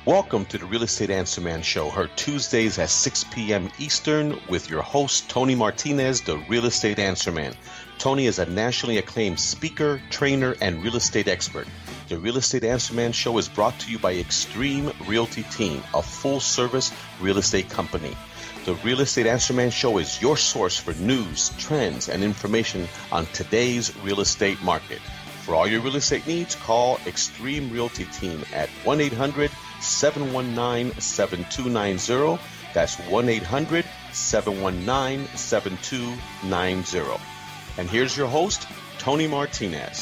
Welcome to the Real Estate Answer Man Show, heard Tuesdays at 6 p.m. Eastern with your host, Tony Martinez, the Real Estate Answer Man. Tony is a nationally acclaimed speaker, trainer, and real estate expert. The Real Estate Answer Man Show is brought to you by Extreme Realty Team, a full-service real estate company. The Real Estate Answer Man Show is your source for news, trends, and information on today's real estate market. For all your real estate needs, call Extreme Realty Team at 1-800-719-7290. That's 1-800-719-7290. And here's your host, Tony Martinez.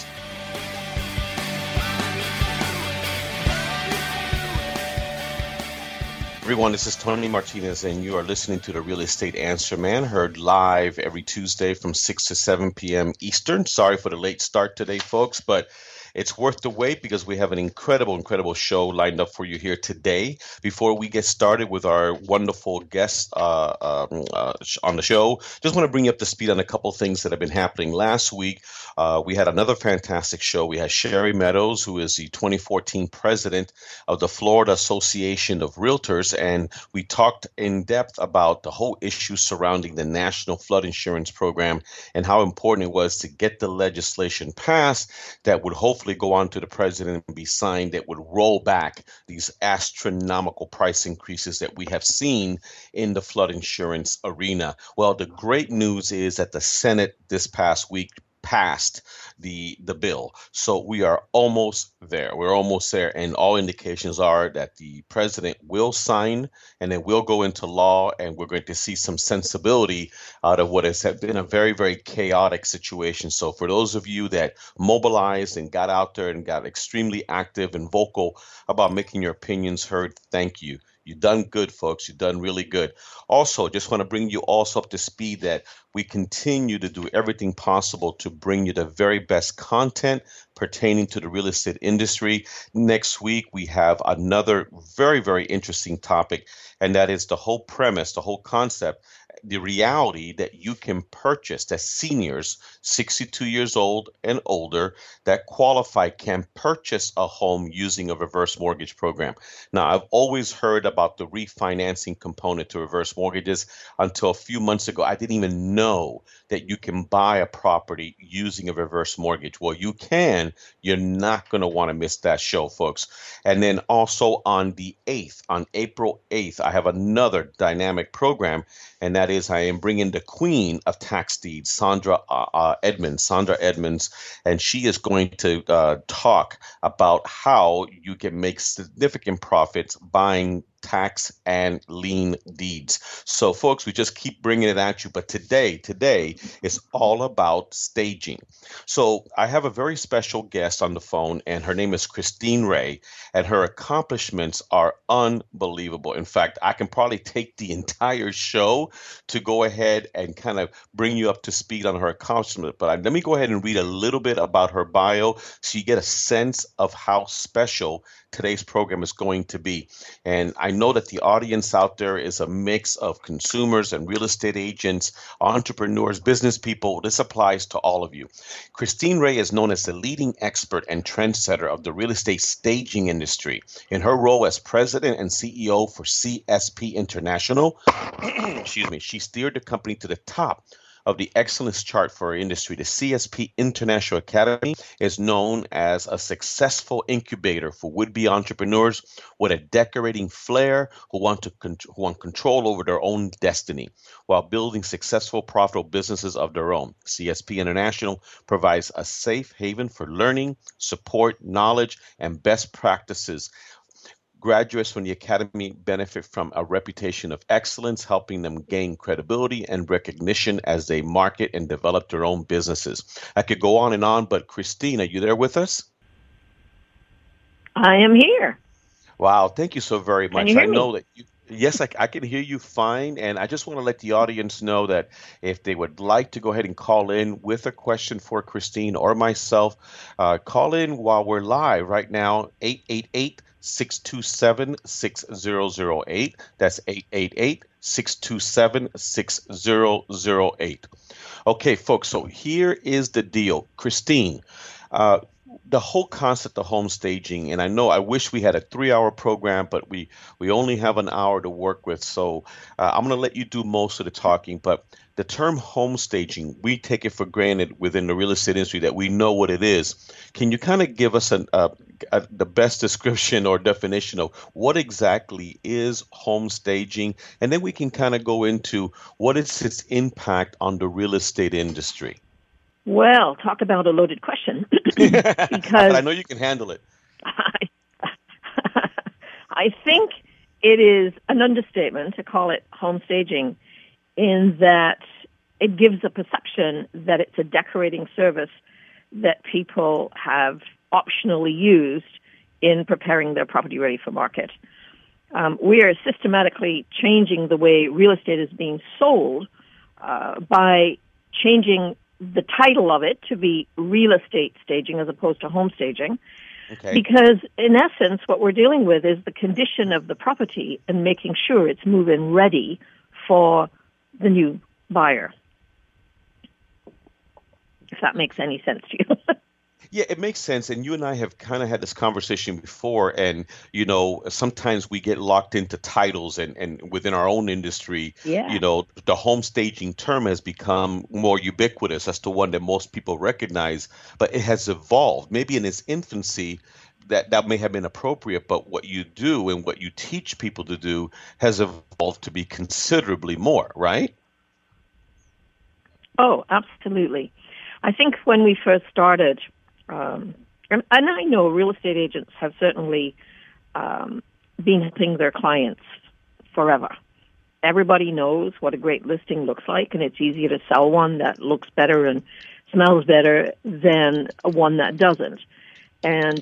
Everyone, this is Tony Martinez, and you are listening to the Real Estate Answer Man, heard live every Tuesday from 6 to 7 p.m. Eastern. Sorry for the late start today, folks, but it's worth the wait because we have an incredible show lined up for you here today. Before we get started with our wonderful guests on the show, just want to bring you up to speed on a couple things that have been happening. Last week, we had another fantastic show. We had Sherry Meadows, who is the 2014 president of the Florida Association of Realtors, and we talked in depth about the whole issue surrounding the National Flood Insurance Program and how important it was to get the legislation passed that would hopefully go on to the president and be signed that would roll back these astronomical price increases that we have seen in the flood insurance arena. Well, the great news is that the Senate this past week passed the bill. So we are almost there. We're almost there. And all indications are that the president will sign and it will go into law. And we're going to see some sensibility out of what has been a very chaotic situation. So for those of you that mobilized and got out there and got extremely active and vocal about making your opinions heard, thank you. You've done good, folks. You've done really good. Also, just want to bring you also up to speed that we continue to do everything possible to bring you the very best content pertaining to the real estate industry. Next week, we have another very interesting topic, and that is the whole premise, the whole concept, the reality that you can purchase, that seniors 62 years old and older that qualify can purchase a home using a reverse mortgage program. Now, I've always heard about the refinancing component to reverse mortgages. Until a few months ago, I didn't even know that you can buy a property using a reverse mortgage. Well, you can. You're not going to want to miss that show, folks. And then also on the 8th, on April 8th, I have another dynamic program, and that is I am bringing the queen of tax deeds, Sandra Edmonds, and she is going to talk about how you can make significant profits buying tax and lien deeds. So folks, we just keep bringing it at you. But today is all about staging. So I have a very special guest on the phone, and her name is Christine Ray, and her accomplishments are unbelievable. In fact, I can probably take the entire show to go ahead and kind of bring you up to speed on her accomplishment. But let me go ahead and read a little bit about her bio so you get a sense of how special today's program is going to be. And I know that the audience out there is a mix of consumers and real estate agents, entrepreneurs, business people. This applies to all of you. Christine Ray is known as the leading expert and trendsetter of the real estate staging industry. In her role as president and CEO for CSP International, she steered the company to the top of the excellence chart for our industry. The CSP International Academy is known as a successful incubator for would-be entrepreneurs with a decorating flair who want control over their own destiny while building successful, profitable businesses of their own. CSP International provides a safe haven for learning, support, knowledge, and best practices. Graduates from the Academy benefit from a reputation of excellence, helping them gain credibility and recognition as they market and develop their own businesses. I could go on and on, but Christine, are you there with us? I am here. Wow, thank you so very much. Can you hear me? I know that yes, I can hear you fine, and I just want to let the audience know that if they would like to go ahead and call in with a question for Christine or myself, call in while we're live right now, 888-627-6008. That's 888-627-6008. Okay, folks, so here is the deal. Christine, the whole concept of home staging, and I know I wish we had a 3 hour program, but we only have an hour to work with. So I'm going to let you do most of the talking. But the term home staging, we take it for granted within the real estate industry that we know what it is. Can you kind of give us the best description or definition of what exactly is home staging? And then we can kind of go into what is its impact on the real estate industry. Well, talk about a loaded question. But I Because know you can handle it. I, I think it is an understatement to call it home staging, in that it gives a perception that it's a decorating service that people have optionally used in preparing their property ready for market. We are systematically changing the way real estate is being sold by changing the title of it to be real estate staging as opposed to home staging. Okay. Because in essence, what we're dealing with is the condition of the property and making sure it's move-in ready for the new buyer. If that makes any sense to you. Yeah, it makes sense. And you and I have kind of had this conversation before. And, sometimes we get locked into titles and within our own industry, Yeah. the home staging term has become more ubiquitous as to one that most people recognize, but it has evolved. Maybe in its infancy, that may have been appropriate, but what you do and what you teach people to do has evolved to be considerably more, right? Oh, absolutely. I think when we first started, and I know real estate agents have certainly been helping their clients forever. Everybody knows what a great listing looks like, and it's easier to sell one that looks better and smells better than one that doesn't. And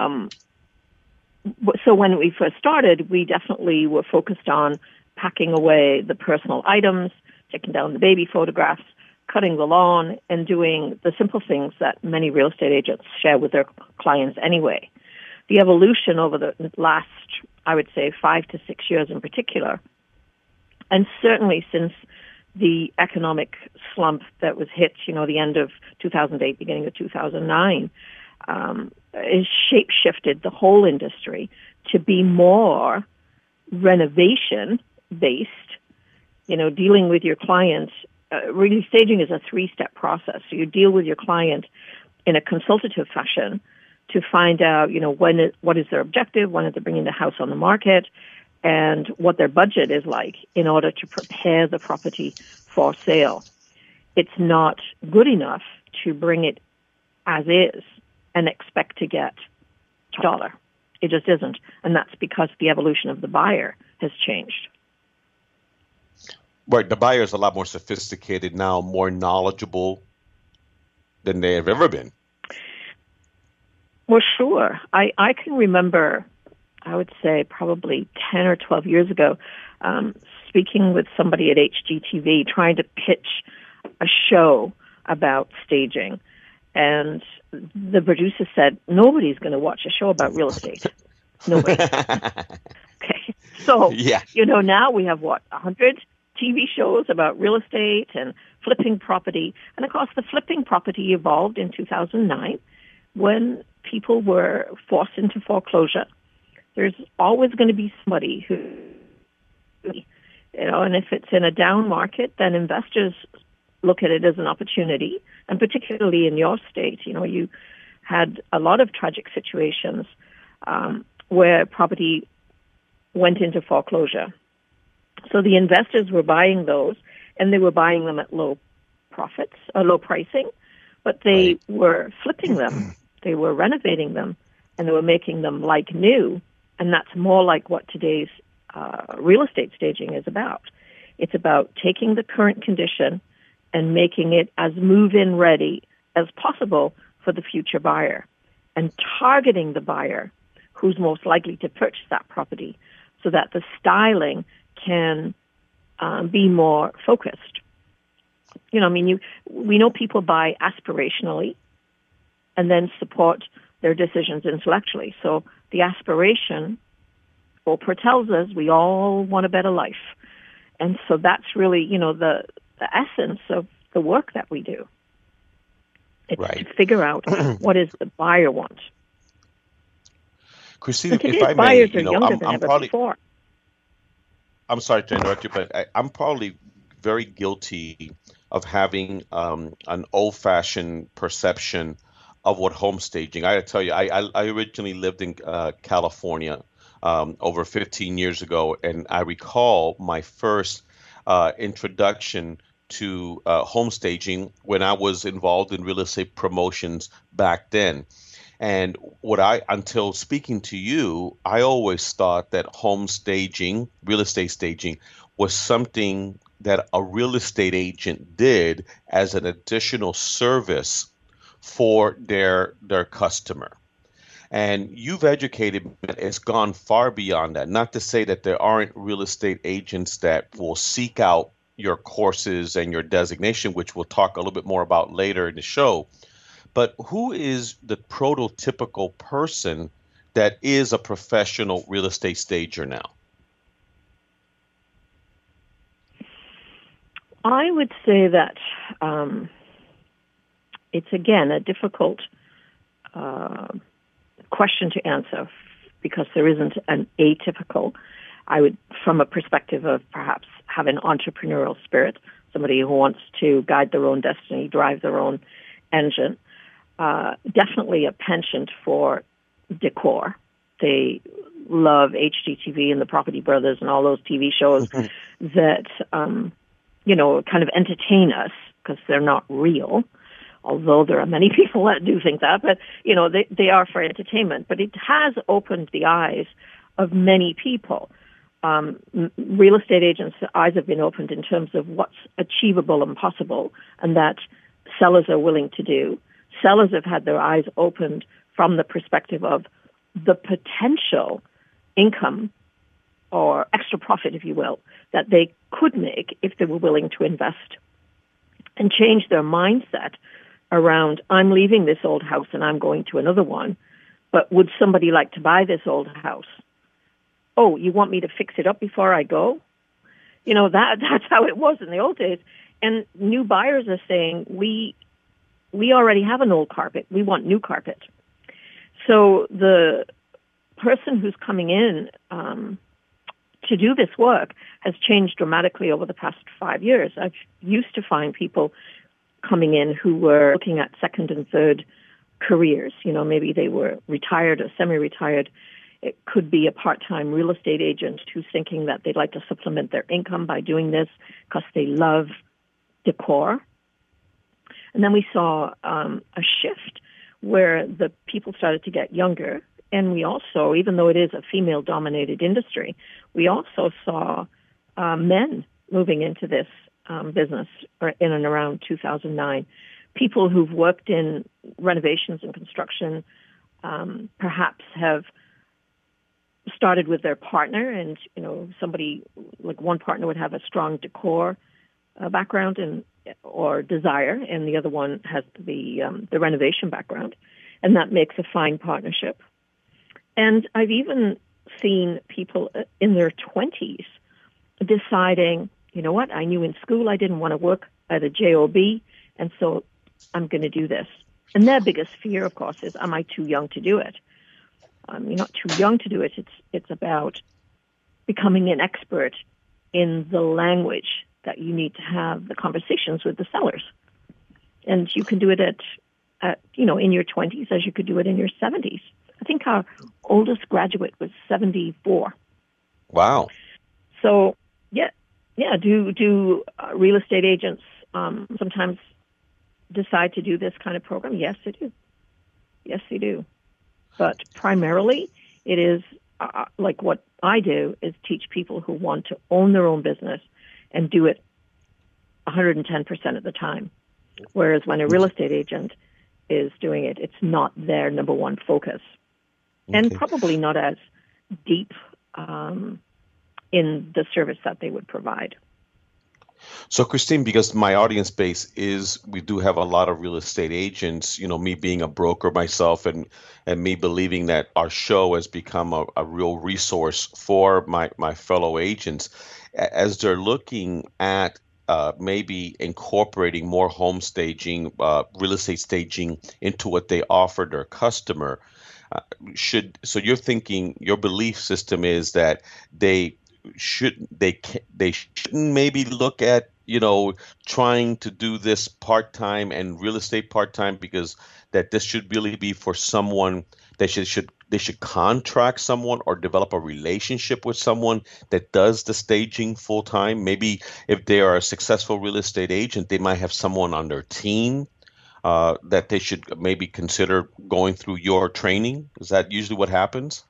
so when we first started, we definitely were focused on packing away the personal items, taking down the baby photographs, cutting the lawn, and doing the simple things that many real estate agents share with their clients anyway. The evolution over the last, I would say, 5 to 6 years in particular, and certainly since the economic slump that was hit, the end of 2008, beginning of 2009, is shape-shifted the whole industry to be more renovation-based, dealing with your clients. Really, staging is a 3-step process. So you deal with your client in a consultative fashion to find out, what is their objective, when are they bringing the house on the market, and what their budget is like in order to prepare the property for sale. It's not good enough to bring it as is and expect to get $1. It just isn't. And that's because the evolution of the buyer has changed. Right, the buyer is a lot more sophisticated now, more knowledgeable than they have ever been. Well, sure. I can remember, I would say probably 10 or 12 years ago, speaking with somebody at HGTV, trying to pitch a show about staging. And the producer said, nobody's going to watch a show about real estate. Nobody. Okay. So, Yeah. Now we have 100 TV shows about real estate and flipping property. And of course, the flipping property evolved in 2009 when people were forced into foreclosure. There's always going to be somebody who, and if it's in a down market, then investors look at it as an opportunity. And particularly in your state, you had a lot of tragic situations where property went into foreclosure. So the investors were buying those, and they were buying them at low profits, low pricing, but they were flipping them, they were renovating them, and they were making them like new. And that's more like what today's real estate staging is about. It's about taking the current condition and making it as move-in ready as possible for the future buyer, and targeting the buyer who's most likely to purchase that property so that the styling can be more focused. We know people buy aspirationally and then support their decisions intellectually. So the aspiration, Oprah tells us, we all want a better life. And so that's really, the essence of the work that we do. It's to Right. figure out what does the buyer want. Christine, And if today's I may, buyers are younger than I'm ever probably, before. I'm sorry to interrupt you, but I'm probably very guilty of having an old-fashioned perception of what home staging. I gotta tell you, I originally lived in California over 15 years ago, and I recall my first introduction to home staging when I was involved in real estate promotions back then. And until speaking to you, I always thought that home staging, real estate staging, was something that a real estate agent did as an additional service for their customer. And you've educated me that it's gone far beyond that. Not to say that there aren't real estate agents that will seek out your courses and your designation, which we'll talk a little bit more about later in the show. But who is the prototypical person that is a professional real estate stager now? I would say that it's, again, a difficult question to answer because there isn't an atypical. I would, from a perspective of perhaps have an entrepreneurial spirit, somebody who wants to guide their own destiny, drive their own engine. Definitely a penchant for decor. They love HGTV and the Property Brothers and all those TV shows that, kind of entertain us because they're not real. Although there are many people that do think that, but, they are for entertainment. But it has opened the eyes of many people. Real estate agents' eyes have been opened in terms of what's achievable and possible and that sellers are willing to do. Sellers have had their eyes opened from the perspective of the potential income or extra profit, if you will, that they could make if they were willing to invest and change their mindset around, I'm leaving this old house and I'm going to another one, but would somebody like to buy this old house? Oh, you want me to fix it up before I go? That's how it was in the old days. And new buyers are saying, we already have an old carpet. We want new carpet. So the person who's coming in to do this work has changed dramatically over the past 5 years. I've used to find people coming in who were looking at second and third careers. Maybe they were retired or semi-retired. It could be a part-time real estate agent who's thinking that they'd like to supplement their income by doing this because they love decor. And then we saw a shift where the people started to get younger. And we also, even though it is a female-dominated industry, we also saw men moving into this business in and around 2009. People who've worked in renovations and construction perhaps have started with their partner, and somebody like one partner would have a strong decor background or desire, and the other one has the renovation background, and that makes a fine partnership. And I've even seen people in their 20s deciding, you know what, I knew in school I didn't want to work at a job, and so I'm going to do this. And their biggest fear, of course, is, am I too young to do it? You're not too young to do it. It's about becoming an expert in the language that you need to have the conversations with the sellers. And you can do it at in your 20s as you could do it in your 70s. I think our oldest graduate was 74. Wow. So, do real estate agents sometimes decide to do this kind of program? Yes, they do. Yes, they do. But primarily, it is like what I do is teach people who want to own their own business and do it 110% of the time. Whereas when a real estate agent is doing it, it's not their number one focus. Okay. And probably not as deep in the service that they would provide. So, Christine, because my audience base we do have a lot of real estate agents, me being a broker myself and me believing that our show has become a real resource for my fellow agents as they're looking at maybe incorporating more home staging, real estate staging into what they offer their customer. So you're thinking your belief system is that they they shouldn't maybe look at trying to do this part-time and real estate part-time, because that this should really be for someone. They should contract someone or develop a relationship with someone that does the staging full-time. Maybe if they are a successful real estate agent, they might have someone on their team that they should maybe consider going through your training. Is that usually what happens?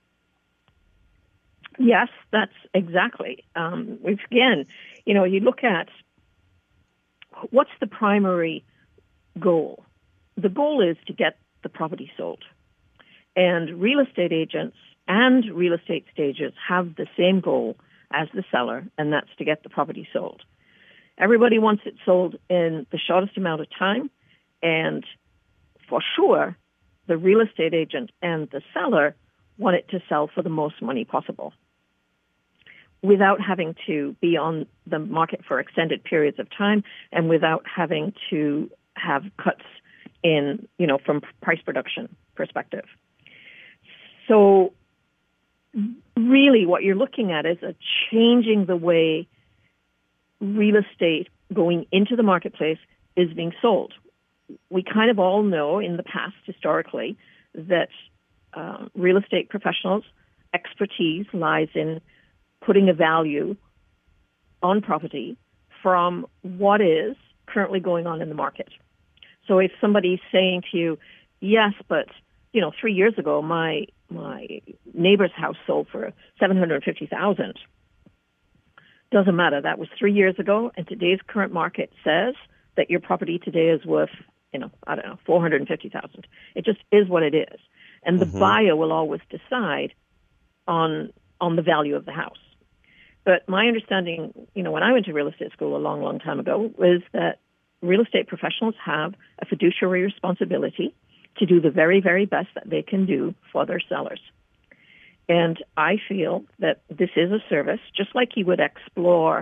Yes, that's exactly. Again, you look at what's the primary goal. The goal is to get the property sold. And real estate agents and real estate stagers have the same goal as the seller, and that's to get the property sold. Everybody wants it sold in the shortest amount of time, and for sure, the real estate agent and the seller want it to sell for the most money possible without having to be on the market for extended periods of time and without having to have cuts in, from price production perspective. So really what you're looking at is a changing the way real estate going into the marketplace is being sold. We kind of all know in the past, historically, that real estate professionals' expertise lies in putting a value on property from what is currently going on in the market. So if somebody's saying to you, yes, but 3 years ago, my neighbor's house sold for $750,000. Doesn't matter. That was 3 years ago, and today's current market says that your property today is worth, $450,000. It just is what it is, and the buyer will always decide on the value of the house. But my understanding, when I went to real estate school a long, long time ago, was that real estate professionals have a fiduciary responsibility to do the very, very best that they can do for their sellers. And I feel that this is a service, just like you would explore,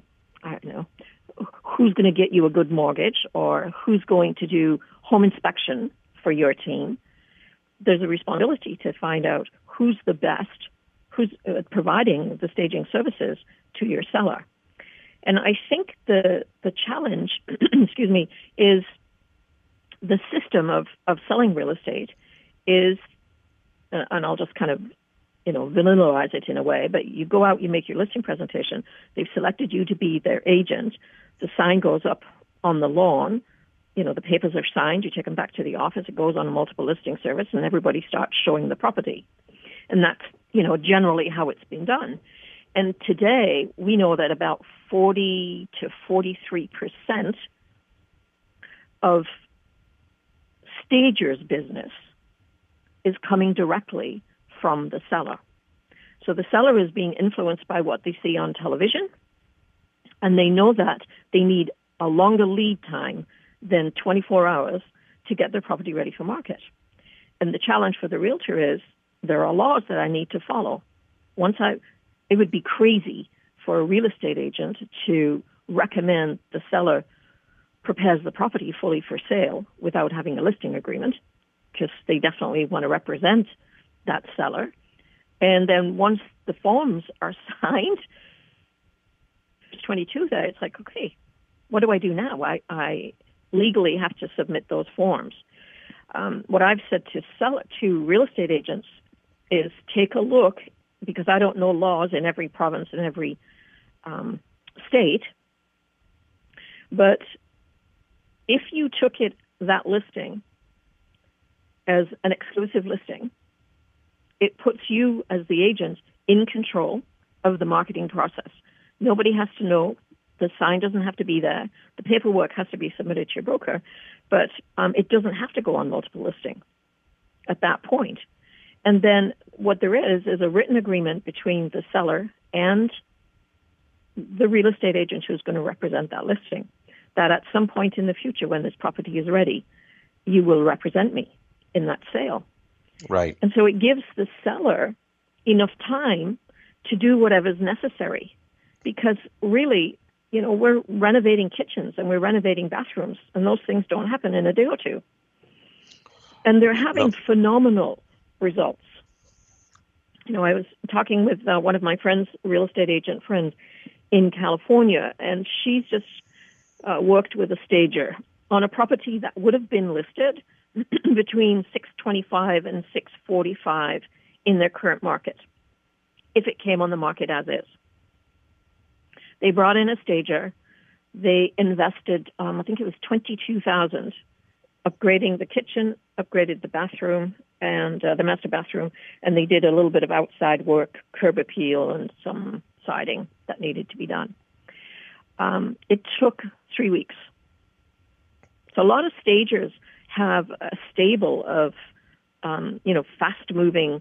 who's going to get you a good mortgage or who's going to do home inspection for your team. There's a responsibility to find out who's the best, who's providing the staging services to your seller. And I think the challenge, is the system of selling real estate is, and I'll just kind of, vanillize it in a way, but you go out, you make your listing presentation, they've selected you to be their agent, the sign goes up on the lawn, the papers are signed, you take them back to the office, it goes on a multiple listing service, and everybody starts showing the property. And that's, generally how it's been done. And today, we know that about 40 to 43% of stagers' business is coming directly from the seller. So the seller is being influenced by what they see on television, and they know that they need a longer lead time than 24 hours to get their property ready for market. And the challenge for the realtor is there are laws that I need to follow. It would be crazy for a real estate agent to recommend the seller prepares the property fully for sale without having a listing agreement, because they definitely want to represent that seller. And then once the forms are signed, it's 22 there, it's like, okay, what do I do now? I legally have to submit those forms. What I've said to real estate agents is take a look, because I don't know laws in every province and every state, but if you took that listing as an exclusive listing, it puts you as the agent in control of the marketing process. Nobody has to know. The sign doesn't have to be there. The paperwork has to be submitted to your broker, but it doesn't have to go on multiple listing at that point. And then what there is a written agreement between the seller and the real estate agent who's going to represent that listing, that at some point in the future when this property is ready, you will represent me in that sale. Right. And so it gives the seller enough time to do whatever's necessary. Because really, we're renovating kitchens and we're renovating bathrooms, and those things don't happen in a day or two. And they're having phenomenal results. I was talking with one of my friends, real estate agent friends in California, and she's just worked with a stager on a property that would have been listed between $625 and $645 in their current market if it came on the market as is. They brought in a stager. They invested, I think it was $22,000, upgrading the kitchen, upgraded the bathroom, and the master bathroom, and they did a little bit of outside work, curb appeal, and some siding that needed to be done. It took 3 weeks. So a lot of stagers have a stable of, fast-moving,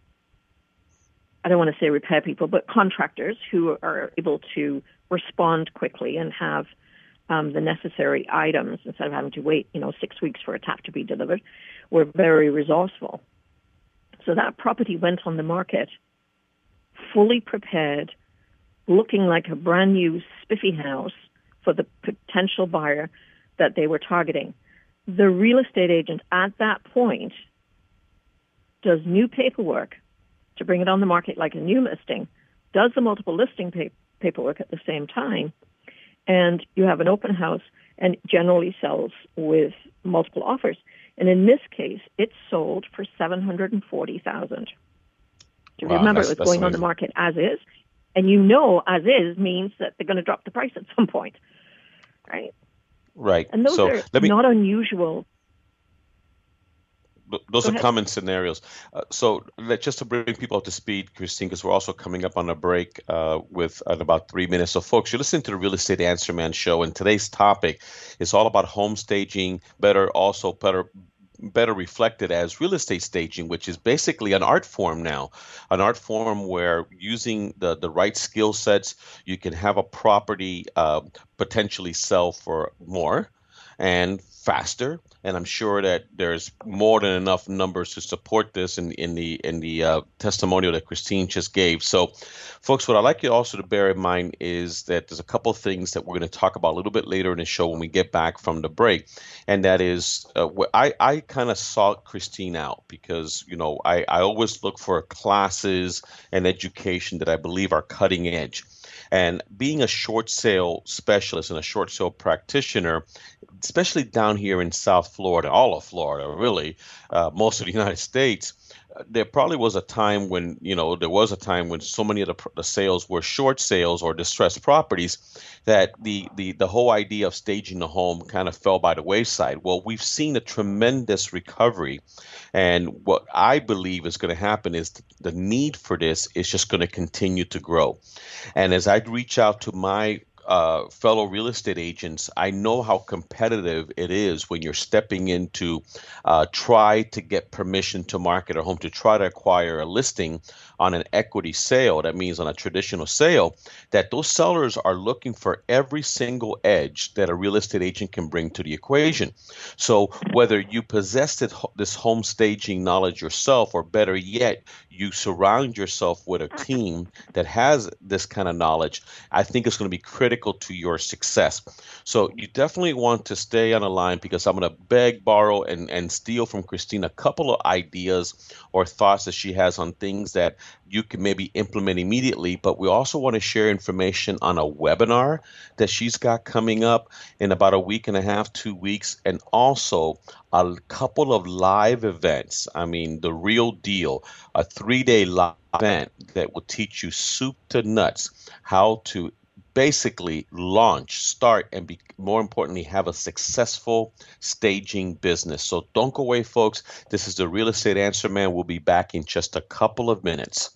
I don't want to say repair people, but contractors who are able to respond quickly and have the necessary items instead of having to wait, 6 weeks for a tap to be delivered. We're very resourceful. So that property went on the market fully prepared, looking like a brand new spiffy house for the potential buyer that they were targeting. The real estate agent at that point does new paperwork to bring it on the market like a new listing, does the multiple listing paperwork at the same time, and you have an open house and generally sells with multiple offers. And in this case, it sold for $740,000. Wow, remember, it was going on the market as is, and as is means that they're going to drop the price at some point, right? Right. And those are not unusual. Those are common scenarios. Just to bring people up to speed, Christine, because we're also coming up on a break with in about 3 minutes. So, folks, you're listening to the Real Estate Answer Man show, and today's topic is all about home staging, better reflected as real estate staging, which is basically an art form now, an art form where using the right skill sets, you can have a property potentially sell for more and faster. And I'm sure that there's more than enough numbers to support this in the testimonial that Christine just gave. So, folks, what I'd like you also to bear in mind is that there's a couple of things that we're going to talk about a little bit later in the show when we get back from the break. And that is, I kind of sought Christine out because, I always look for classes and education that I believe are cutting edge. And being a short sale specialist and a short sale practitioner, especially down here in South Florida, all of Florida, really, most of the United States, there probably was a time when, so many of the sales were short sales or distressed properties that the whole idea of staging the home kind of fell by the wayside. Well, we've seen a tremendous recovery. And what I believe is going to happen is the need for this is just going to continue to grow. And as I reach out to my fellow real estate agents, I know how competitive it is when you're stepping in to try to get permission to market a home, to try to acquire a listing on an equity sale. That means on a traditional sale, that those sellers are looking for every single edge that a real estate agent can bring to the equation. So whether you possess this home staging knowledge yourself, or better yet, you surround yourself with a team that has this kind of knowledge, I think it's going to be critical to your success. So you definitely want to stay on the line, because I'm going to beg, borrow, and steal from Christine a couple of ideas or thoughts that she has on things that you can maybe implement immediately. But we also want to share information on a webinar that she's got coming up in about a week and a half, 2 weeks, and also a couple of live events. I mean, the real deal, a 3-day live event that will teach you soup to nuts how to basically launch, start, and more importantly, have a successful staging business. So don't go away, folks. This is the Real Estate Answer Man. We'll be back in just a couple of minutes.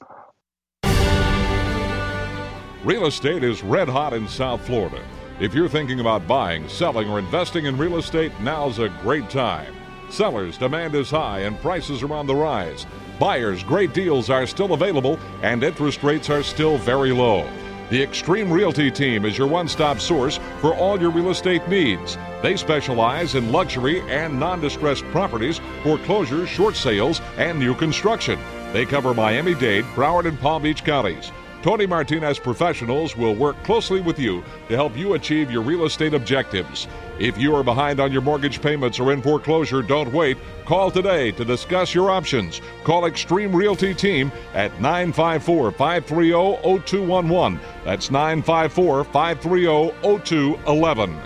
Real estate is red hot in South Florida. If you're thinking about buying, selling, or investing in real estate, now's a great time. Sellers' demand is high and prices are on the rise. Buyers' great deals are still available and interest rates are still very low. The Extreme Realty team is your one-stop source for all your real estate needs. They specialize in luxury and non-distressed properties, foreclosures, short sales, and new construction. They cover Miami-Dade, Broward, and Palm Beach counties. Tony Martinez Professionals will work closely with you to help you achieve your real estate objectives. If you are behind on your mortgage payments or in foreclosure, don't wait. Call today to discuss your options. Call Extreme Realty Team at 954-530-0211. That's 954-530-0211.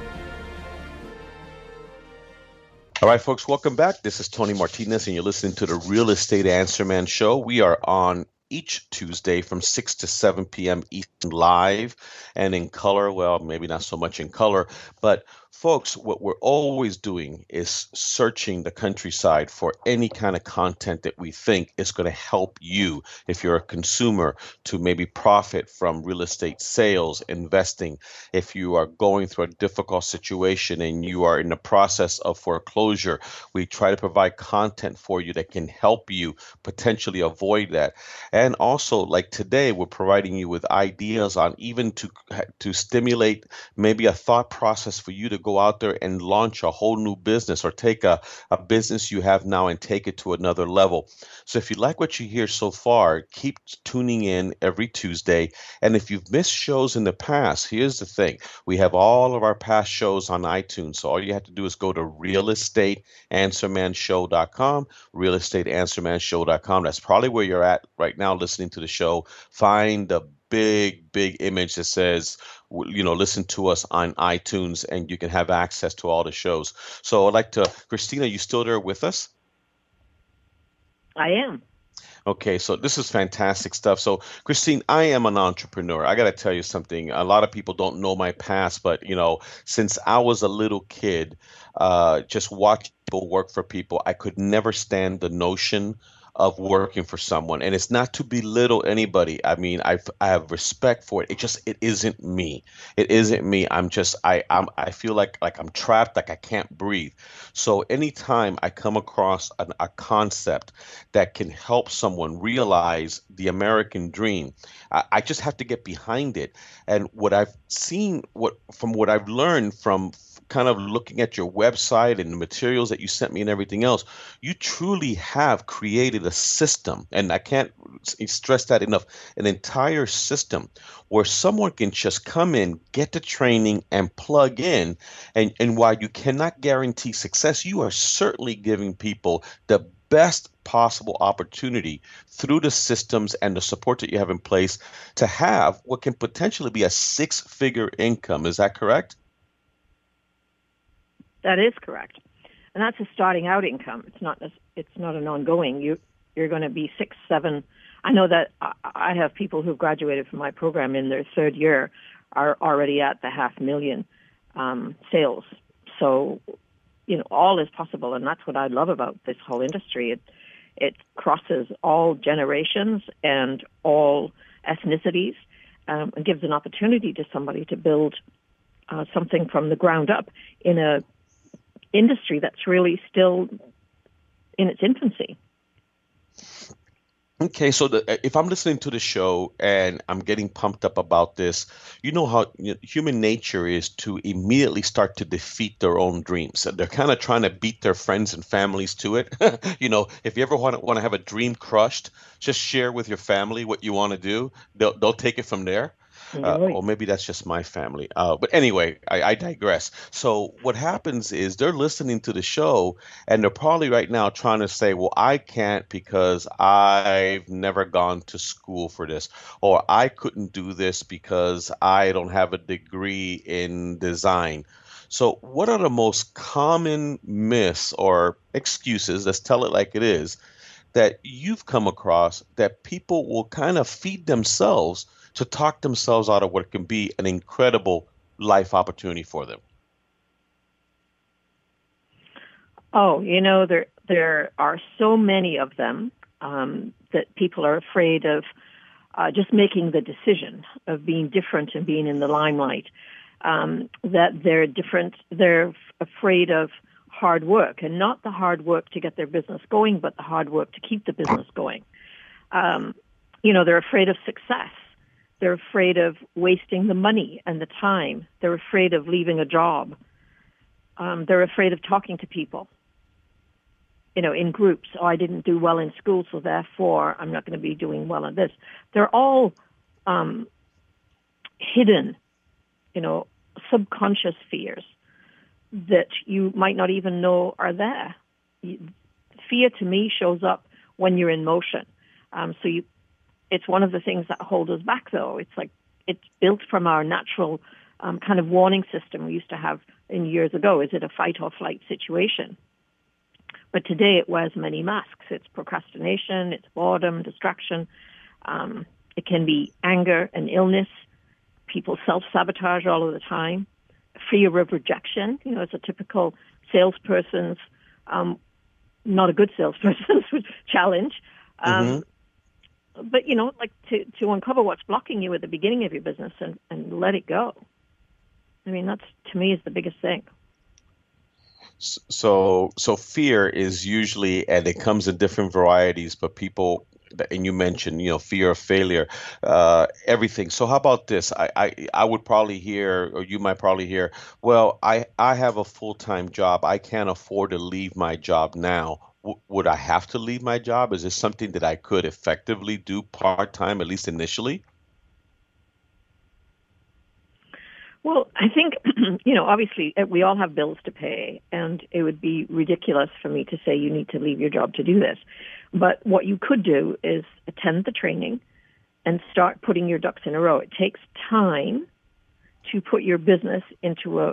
All right, folks, welcome back. This is Tony Martinez, and you're listening to the Real Estate Answer Man Show. We are on each Tuesday from 6 to 7 p.m. Eastern live and in color. Well, maybe not so much in color, but folks, what we're always doing is searching the countryside for any kind of content that we think is going to help you, if you're a consumer, to maybe profit from real estate sales, investing. If you are going through a difficult situation and you are in the process of foreclosure, we try to provide content for you that can help you potentially avoid that. And also, like today, we're providing you with ideas on even to stimulate maybe a thought process for you to go out there and launch a whole new business, or take a business you have now and take it to another level. So if you like what you hear so far, keep tuning in every Tuesday. And if you've missed shows in the past, here's the thing. We have all of our past shows on iTunes. So all you have to do is go to realestateanswermanshow.com, realestateanswermanshow.com. That's probably where you're at right now listening to the show. Find the big image that says, listen to us on iTunes, and you can have access to all the shows. So I'd like to, Christina, you still there with us? I am. Okay, so this is fantastic stuff. So, Christine, I am an entrepreneur. I got to tell you something. A lot of people don't know my past, but, since I was a little kid, just watching people work for people, I could never stand the notion of working for someone. And it's not to belittle anybody. I mean, I have respect for it. It isn't me. It isn't me. I feel like I'm trapped, like I can't breathe. So anytime I come across a concept that can help someone realize the American dream, I just have to get behind it. And what I've seen, from what I've learned from kind of looking at your website and the materials that you sent me and everything else, you truly have created a system, and I can't stress that enough, an entire system where someone can just come in, get the training, and plug in. And while you cannot guarantee success, you are certainly giving people the best possible opportunity through the systems and the support that you have in place to have what can potentially be a six-figure income. Is that correct? That is correct, and that's a starting out income. It's not an ongoing. You're going to be 6, 7. I know that I have people who've graduated from my program in their third year are already at the $500,000 sales. So, all is possible, and that's what I love about this whole industry. It crosses all generations and all ethnicities, and gives an opportunity to somebody to build something from the ground up in a industry that's really still in its infancy. Okay, so if I'm listening to the show and I'm getting pumped up about this, you know how human nature is to immediately start to defeat their own dreams. And they're kind of trying to beat their friends and families to it. If you ever want to have a dream crushed, just share with your family what you want to do. They'll take it from there. Or maybe that's just my family. But anyway, I digress. So what happens is they're listening to the show, and they're probably right now trying to say, well, I can't because I've never gone to school for this, or I couldn't do this because I don't have a degree in design. So what are the most common myths or excuses, let's tell it like it is, that you've come across that people will kind of feed themselves to talk themselves out of what can be an incredible life opportunity for them? Oh, there are so many of them that people are afraid of just making the decision of being different and being in the limelight, that they're different. They're afraid of hard work, and not the hard work to get their business going, but the hard work to keep the business going. They're afraid of success. They're afraid of wasting the money and the time. They're afraid of leaving a job. They're afraid of talking to people, in groups. Oh, I didn't do well in school, so therefore I'm not going to be doing well in this. They're all hidden, subconscious fears that you might not even know are there. Fear to me shows up when you're in motion. It's one of the things that hold us back, though. It's built from our natural kind of warning system we used to have in years ago. Is it a fight or flight situation? But today it wears many masks. It's procrastination, it's boredom, distraction. It can be anger and illness. People self-sabotage all of the time. Fear of rejection. It's a typical salesperson's, not a good salesperson's challenge. But, to uncover what's blocking you at the beginning of your business and let it go. I mean, that's, to me, is the biggest thing. So fear is usually, and it comes in different varieties, but people, and you mentioned, fear of failure, everything. So how about this? I would probably hear, or you might probably hear, well, I have a full-time job. I can't afford to leave my job now. Would I have to leave my job? Is this something that I could effectively do part-time, at least initially? Well, I think, obviously we all have bills to pay, and it would be ridiculous for me to say you need to leave your job to do this. But what you could do is attend the training and start putting your ducks in a row. It takes time to put your business into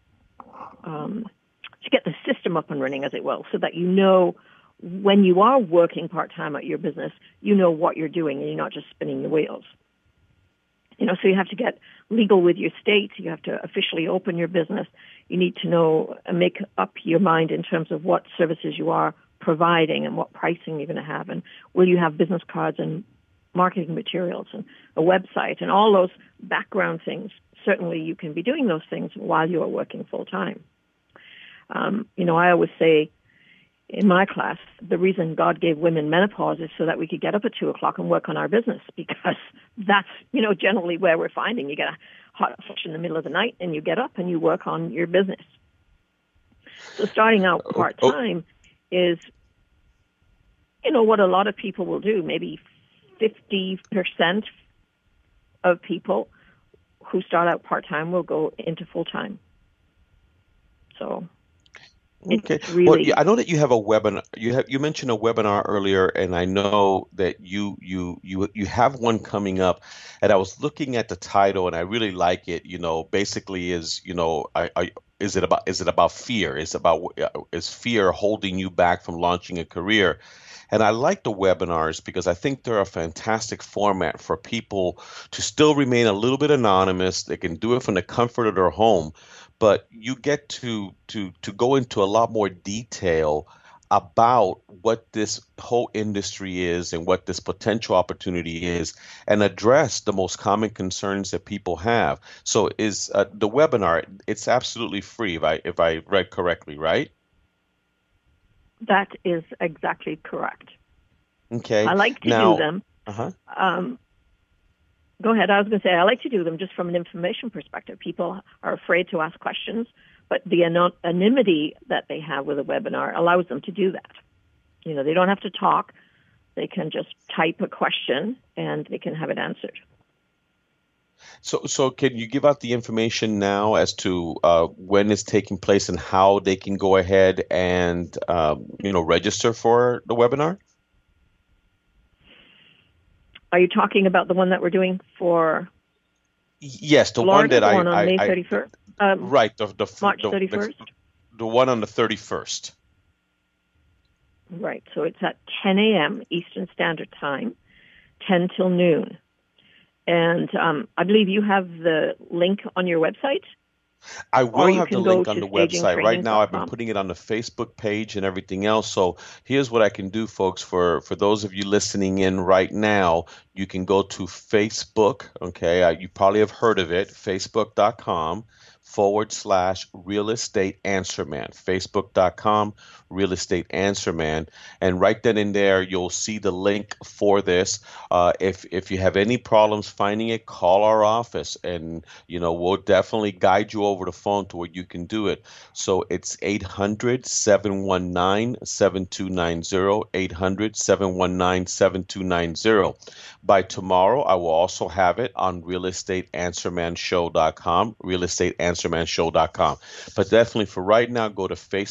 to get the system up and running, as it will, so that when you are working part-time at your business, what you're doing and you're not just spinning the wheels. So you have to get legal with your state. You have to officially open your business. You need to make up your mind in terms of what services you are providing and what pricing you're going to have. And will you have business cards and marketing materials and a website and all those background things? Certainly you can be doing those things while you are working full-time. I always say in my class, the reason God gave women menopause is so that we could get up at 2:00 and work on our business, because that's, generally where we're finding you get a hot flush in the middle of the night and you get up and you work on your business. So starting out part-time is, what a lot of people will do. Maybe 50% of people who start out part-time will go into full-time. So okay. Really, I know that you have a webinar. You mentioned a webinar earlier, and I know that you have one coming up. And I was looking at the title, and I really like it. Basically, is it about fear? Is fear holding you back from launching a career? And I like the webinars because I think they're a fantastic format for people to still remain a little bit anonymous. They can do it from the comfort of their home, but you get to go into a lot more detail about what this whole industry is and what this potential opportunity is, and address the most common concerns that people have. So is the webinar, it's absolutely free if I read correctly, right? That is exactly correct. Okay. I like to do them. Uh-huh. Go ahead. I was going to say I like to do them just from an information perspective. People are afraid to ask questions, but the anonymity that they have with a webinar allows them to do that. They don't have to talk. They can just type a question and they can have it answered. So can you give out the information now as to when it's taking place and how they can go ahead and register for the webinar? Are you talking about the one that we're doing for? Yes, the Florida, one that the one on May 31st. Right, the March 31st. The one on the 31st. Right. So it's at 10 a.m. Eastern Standard Time, 10 till noon. And I believe you have the link on your website. I will have the link on the website. Right now, I've been putting it on the Facebook page and everything else. So here's what I can do, folks. For those of you listening in right now, you can go to Facebook. Okay, you probably have heard of it, facebook.com Facebook.com/Real Estate Answer Man. Facebook.com Real Estate Answer Man. And right then and there, you'll see the link for this. If you have any problems finding it, call our office, and we'll definitely guide you over the phone to where you can do it. So it's 800-719-7290, 800-719-7290. By tomorrow, I will also have it on realestateanswermanshow.com, realestateanswermanshow.com. But definitely for right now, go to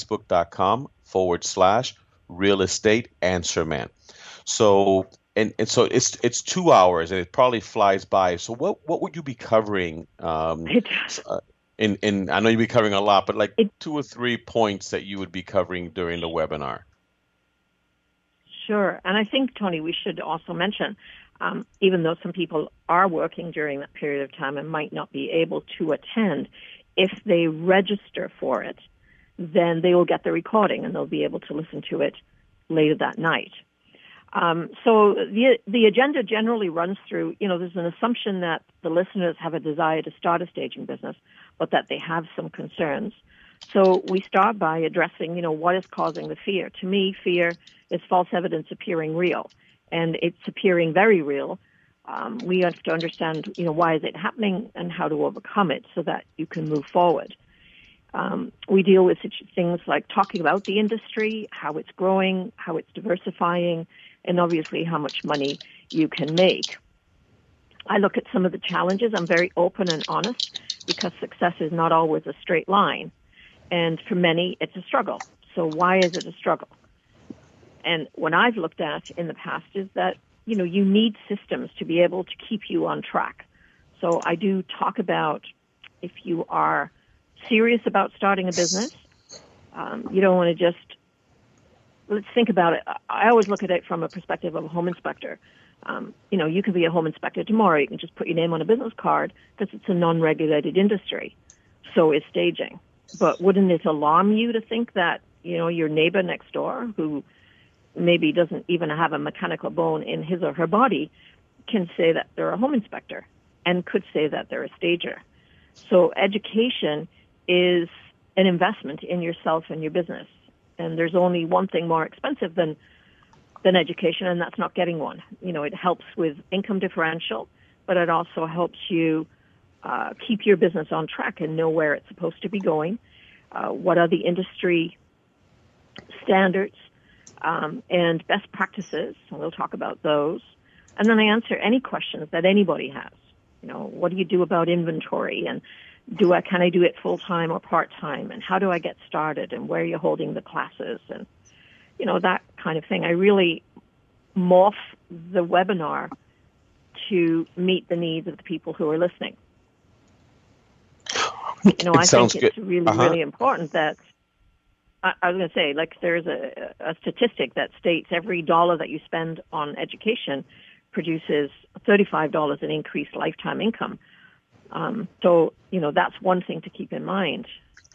Facebook.com/Real Estate Answer Man. So so it's 2 hours, and it probably flies by. So what would you be covering? In I know you'll be covering a lot, but like 2 or 3 points that you would be covering during the webinar. Sure. And I think, Tony, we should also mention, even though some people are working during that period of time and might not be able to attend, if they register for it, then they will get the recording and they'll be able to listen to it later that night. So the agenda generally runs through, there's an assumption that the listeners have a desire to start a staging business, but that they have some concerns. So we start by addressing, what is causing the fear. To me, fear is false evidence appearing real, and it's appearing very real. We have to understand, why is it happening and how to overcome it so that you can move forward. We deal with such things like talking about the industry, how it's growing, how it's diversifying, and obviously how much money you can make. I look at some of the challenges. I'm very open and honest because success is not always a straight line. And for many, it's a struggle. So why is it a struggle? And what I've looked at in the past is that, you need systems to be able to keep you on track. So I do talk about if you are serious about starting a business, you don't want to just, let's think about it. I always look at it from a perspective of a home inspector. You can be a home inspector tomorrow. You can just put your name on a business card because it's a non-regulated industry. So is staging. But wouldn't it alarm you to think that, your neighbor next door, who maybe doesn't even have a mechanical bone in his or her body, can say that they're a home inspector and could say that they're a stager? So education is an investment in yourself and your business. And there's only one thing more expensive than education, and that's not getting one. It helps with income differential, but it also helps you keep your business on track and know where it's supposed to be going. What are the industry standards and best practices? And we'll talk about those. And then I answer any questions that anybody has. What do you do about inventory? And can I do it full-time or part-time? And how do I get started? And where are you holding the classes? And, that kind of thing. I really morph the webinar to meet the needs of the people who are listening. I think it's really important that, I was going to say, there's a statistic that states every dollar that you spend on education produces $35 in increased lifetime income. So, that's one thing to keep in mind.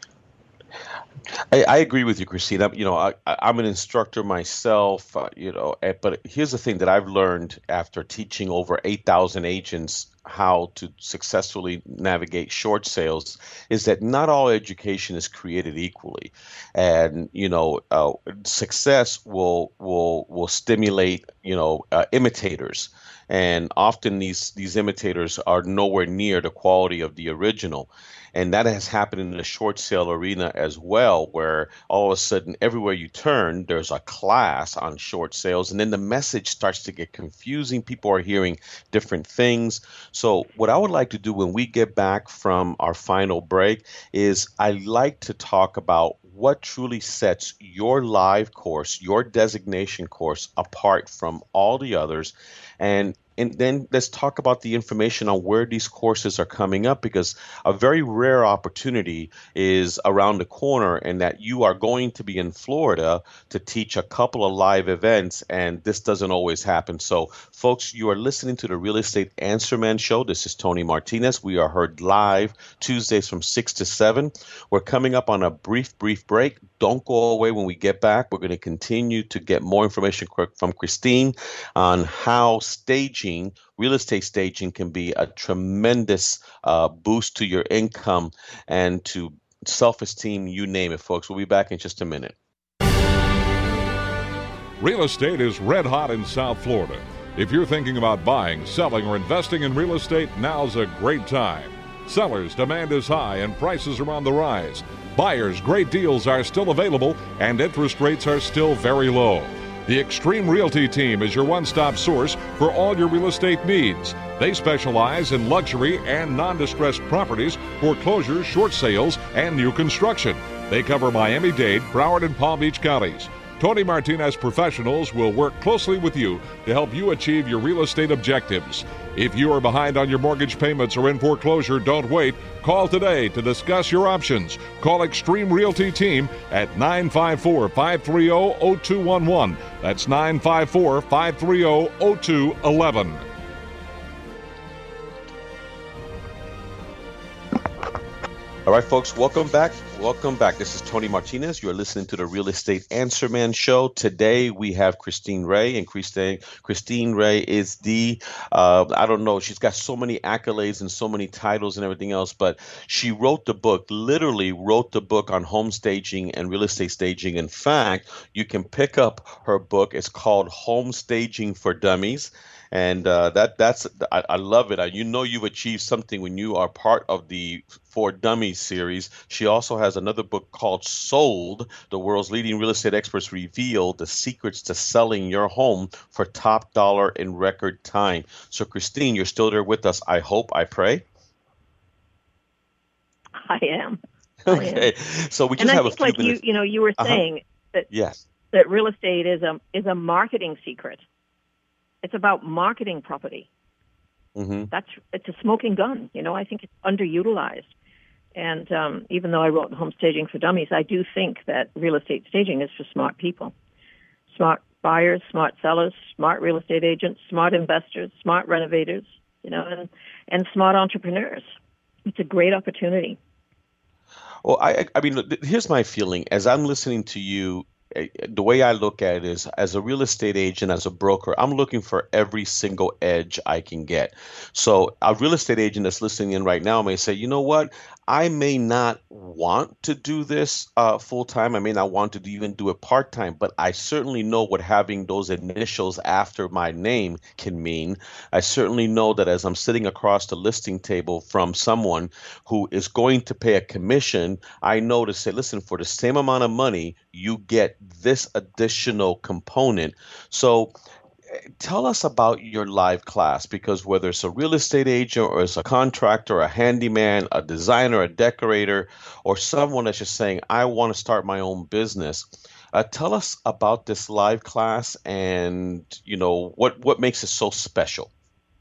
I agree with you, Christine. I'm an instructor myself, but here's the thing that I've learned after teaching over 8,000 agents how to successfully navigate short sales is that not all education is created equally. And, success will stimulate, imitators. And often these imitators are nowhere near the quality of the original. And that has happened in the short sale arena as well, where all of a sudden, everywhere you turn, there's a class on short sales. And then the message starts to get confusing. People are hearing different things. So what I would like to do when we get back from our final break is I like to talk about what truly sets your live course, your designation course, apart from all the others. And then let's talk about the information on where these courses are coming up, because a very rare opportunity is around the corner, and that you are going to be in Florida to teach a couple of live events, and this doesn't always happen. So, folks, you are listening to the Real Estate Answer Man Show. This is Tony Martinez. We are heard live Tuesdays from 6 to 7. We're coming up on a brief break. don't go away. When we get back, we're going to continue to get more information from Christine on how staging, real estate staging, can be a tremendous boost to your income and to self-esteem, you name it, folks. We'll be back in just a minute. Real estate is red hot in South Florida. If you're thinking about buying, selling, or investing in real estate, now's a great time. Sellers' demand is high and prices are on the rise. Buyers' great deals are still available and interest rates are still very low. The Extreme Realty team is your one-stop source for all your real estate needs. They specialize in luxury and non-distressed properties, foreclosures, short sales, and new construction. They cover Miami-Dade, Broward, and Palm Beach counties. Tony Martinez professionals will work closely with you to help you achieve your real estate objectives. If you are behind on your mortgage payments or in foreclosure, don't wait. Call today to discuss your options. Call Extreme Realty Team at 954-530-0211. That's 954-530-0211. All right, folks, welcome back. Welcome back. This is Tony Martinez. You're listening to the Real Estate Answer Man Show. Today we have Christine Ray, and Christine Ray is the, I don't know, she's got so many accolades and so many titles and everything else, but she wrote the book, literally wrote the book on home staging and real estate staging. In fact, you can pick up her book. It's called Home Staging for Dummies. And I love it. You know you've achieved something when you are part of the For Dummies series. She also has another book called Sold, the world's leading real estate experts reveal the secrets to selling your home for top dollar in record time. So, Christine, you're still there with us. I hope, I pray. I am. Okay. So we just have a few minutes. You were saying that yes, that real estate is a marketing secret. It's about marketing property. Mm-hmm. It's a smoking gun. I think it's underutilized. And even though I wrote Home Staging for Dummies, I do think that real estate staging is for smart people, smart buyers, smart sellers, smart real estate agents, smart investors, smart renovators, and smart entrepreneurs. It's a great opportunity. Well, I mean, here's my feeling as I'm listening to you. The way I look at it is, as a real estate agent, as a broker, I'm looking for every single edge I can get. So a real estate agent that's listening in right now may say, you know what, I may not want to do this full time. I may not want to even do it part time, but I certainly know what having those initials after my name can mean. I certainly know that as I'm sitting across the listing table from someone who is going to pay a commission, I know to say, listen, for the same amount of money, you get this additional component. So tell us about your live class, because whether it's a real estate agent or it's a contractor, a handyman, a designer, a decorator, or someone that's just saying, I want to start my own business. Tell us about this live class and, what makes it so special.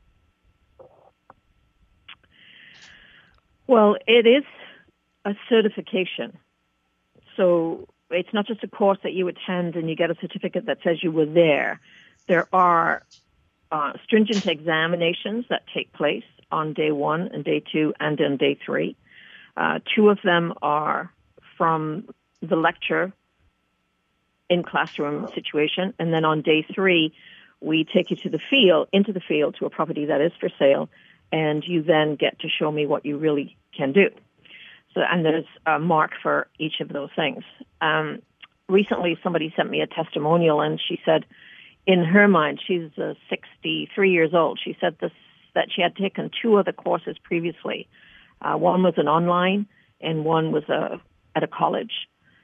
Well, it is a certification. So it's not just a course that you attend and you get a certificate that says you were there. There are stringent examinations that take place on day 1 and day 2 and on day 3. 2 of them are from the lecture in classroom situation. And then on day 3, we take you into the field, to a property that is for sale. And you then get to show me what you really can do. So, and there's a mark for each of those things. Recently, somebody sent me a testimonial, and she said, in her mind, she's 63 years old. She said that she had taken 2 other courses previously. One was an online, and one was at a college.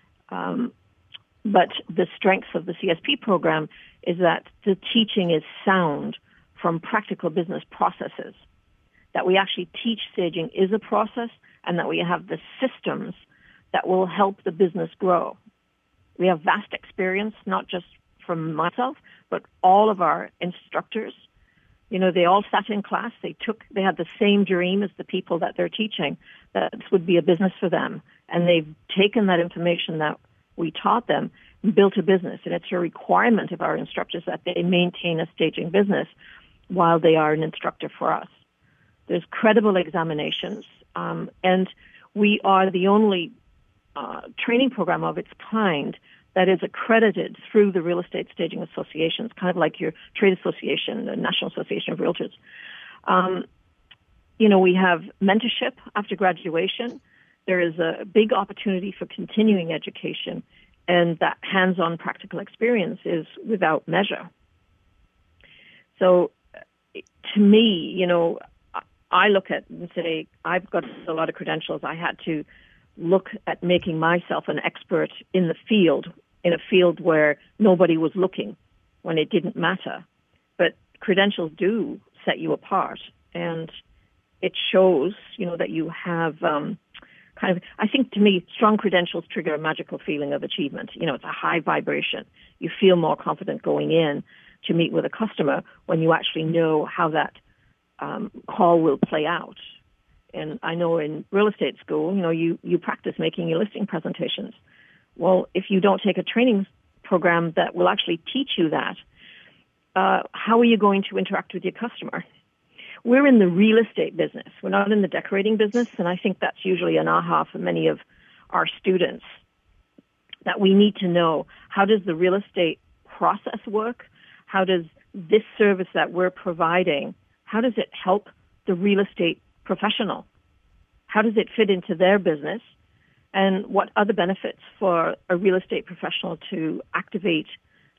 But the strength of the CSP program is that the teaching is sound from practical business processes, that we actually teach staging is a process, and that we have the systems that will help the business grow. We have vast experience, not just from myself, but all of our instructors. They all sat in class. They had the same dream as the people that they're teaching, that this would be a business for them. And they've taken that information that we taught them and built a business. And it's a requirement of our instructors that they maintain a staging business while they are an instructor for us. There's credible examinations, and we are the only training program of its kind that is accredited through the Real Estate Staging Associations, kind of like your trade association, the National Association of Realtors. We have mentorship after graduation. There is a big opportunity for continuing education, and that hands-on practical experience is without measure. So to me, I look at and say, I've got a lot of credentials. I had to look at making myself an expert in the field, in a field where nobody was looking, when it didn't matter. But credentials do set you apart, and it shows, that you have I think to me, strong credentials trigger a magical feeling of achievement. It's a high vibration. You feel more confident going in to meet with a customer when you actually know how that call will play out. And I know in real estate school, you practice making your listing presentations. Well, if you don't take a training program that will actually teach you that, how are you going to interact with your customer? We're in the real estate business. We're not in the decorating business, and I think that's usually an aha for many of our students, that we need to know, how does the real estate process work? How does this service that we're providing, how does it help the real estate professional? How does it fit into their business? And what are the benefits for a real estate professional to activate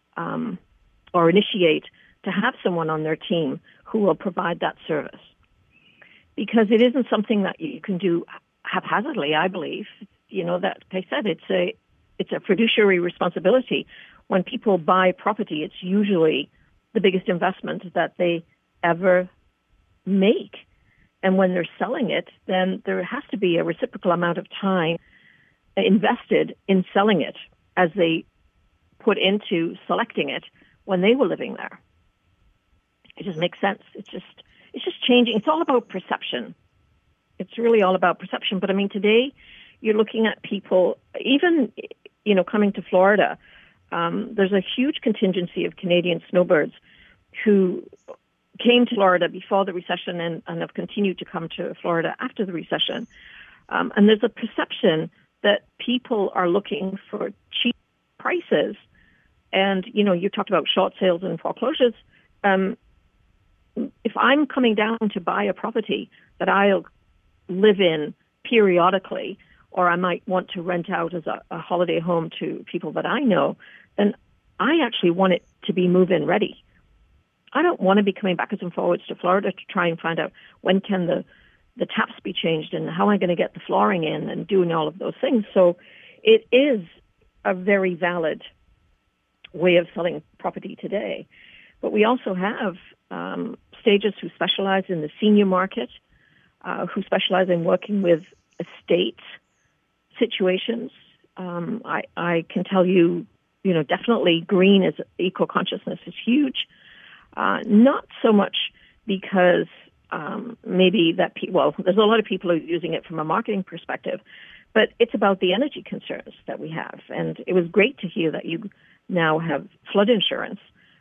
or initiate to have someone on their team who will provide that service? Because it isn't something that you can do haphazardly, I believe. That, like I said, it's a fiduciary responsibility. When people buy property, it's usually the biggest investment that they ever make. And when they're selling it, then there has to be a reciprocal amount of time invested in selling it as they put into selecting it when they were living there. It just makes sense. It's just changing. It's all about perception. It's really all about perception. But I mean, today you're looking at people, even, coming to Florida. There's a huge contingency of Canadian snowbirds who came to Florida before the recession and have continued to come to Florida after the recession. And there's a perception that people are looking for cheap prices. And, you talked about short sales and foreclosures. If I'm coming down to buy a property that I'll live in periodically, or I might want to rent out as a holiday home to people that I know, then I actually want it to be move-in ready. I don't want to be coming backwards and forwards to Florida to try and find out when can the taps be changed and how am I going to get the flooring in and doing all of those things. So it is a very valid way of selling property today. But we also have stages who specialize in the senior market, who specialize in working with estate situations. I can tell you, definitely green is eco-consciousness is huge. Not so much because maybe that, there's a lot of people who are using it from a marketing perspective, but it's about the energy concerns that we have. And it was great to hear that you now have flood insurance.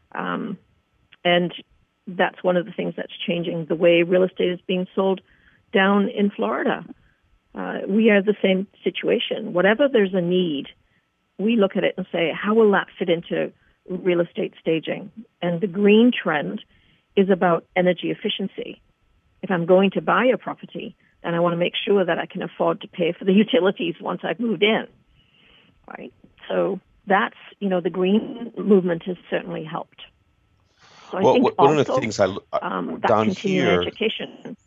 And that's one of the things that's changing the way real estate is being sold down in Florida. We are the same situation. Whatever there's a need, we look at it and say, how will that fit into real estate staging? And the green trend is about energy efficiency. If I'm going to buy a property, then I want to make sure that I can afford to pay for the utilities once I've moved in, right? So that's, the green movement has certainly helped. So I think one also, of the things that down continuing here, education.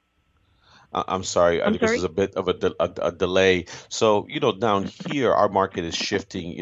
I'm sorry, because there's a bit of a delay. So, down here, our market is shifting.